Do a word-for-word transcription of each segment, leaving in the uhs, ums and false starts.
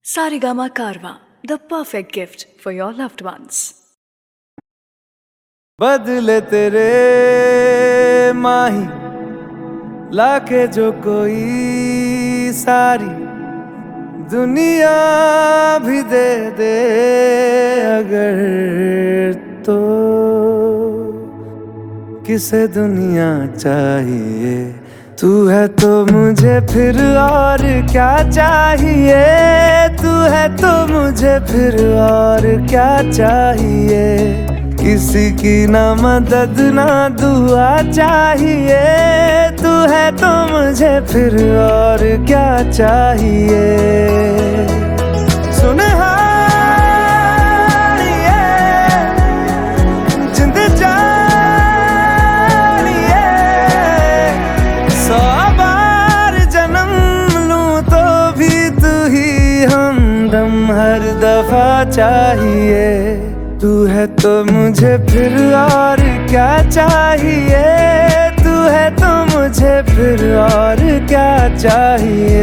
Saregama Karwa, the perfect gift for your loved ones. बदले तेरे माही लाके जो कोई सारी दुनिया भी दे दे अगर तो किसे दुनिया चाहिए। तू है तो मुझे फिर और क्या चाहिए। तू है तो मुझे फिर और क्या चाहिए। किसी की ना मदद ना दुआ चाहिए। तू है तो मुझे फिर और क्या चाहिए। सुन हारिए जिंद जानिए, सौ बार जन्म लूं तो भी तू ही हमदम हर दफा चाहिए। तू है तो मुझे फिर और क्या चाहिए। तू है तो मुझे फिर और क्या चाहिए।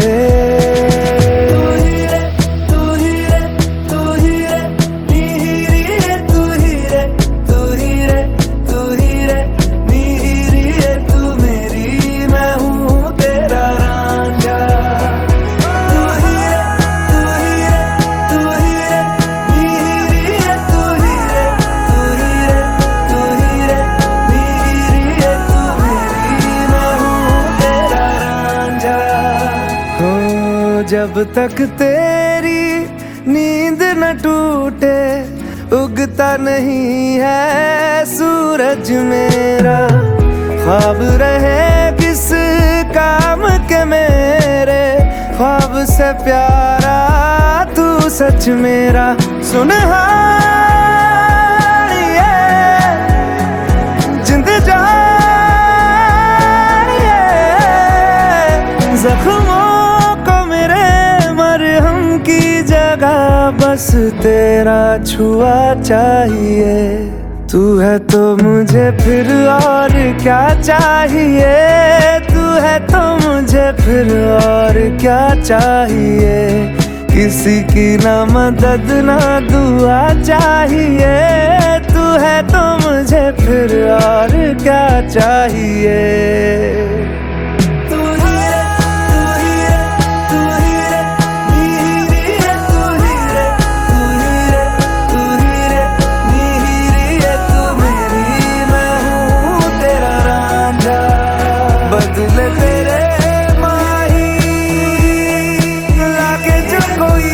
तू ही रे तू ही रे तू ही रे नीरी रे तू ही रे तू ही रे तू ही रे नीरी रे तू मेरी मैं हूँ तेरा रांझा। तू ही रे तू ही रे तू ही रे नीरी रे तू ही रे तू ही रे तू ही रे नीरी रे तू मेरी मैं हूँ तेरा रांझा। हो जब तक तेरी नींद न टूटे उगता नहीं है सूरज मेरा। ख्वाब रहे किस काम के मेरे, ख्वाब से प्यारा तू सच मेरा। सुन हारिए जिंद जानिए, जख्मों को मेरे मरहम की जगह बस तेरा छुआ चाहिए। तू है तो मुझे फिर और क्या चाहिए। तू है तो मुझे फिर और क्या चाहिए। किसी की ना मदद ना दुआ चाहिए। तू है तो मुझे फिर और क्या चाहिए। बदले तेरे माही लाके जो कोई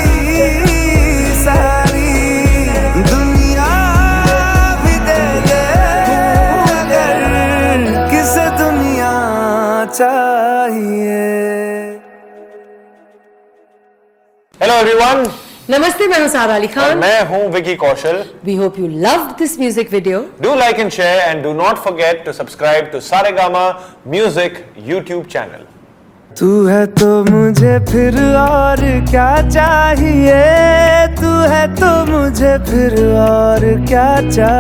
सारी दुनिया भी दे दे अगर किसे दुनिया चाहिए। हेलो एवरीवन, नमस्ते, मैं हूं सारा अली खान। मैं हूं Vicky Kaushal. We hope you loved this music video. Do like and share and do not forget to subscribe to Saregama Music YouTube channel. तू है तो मुझे फिर और क्या चाहिए। तू है तो मुझे फिर और क्या चाहिए।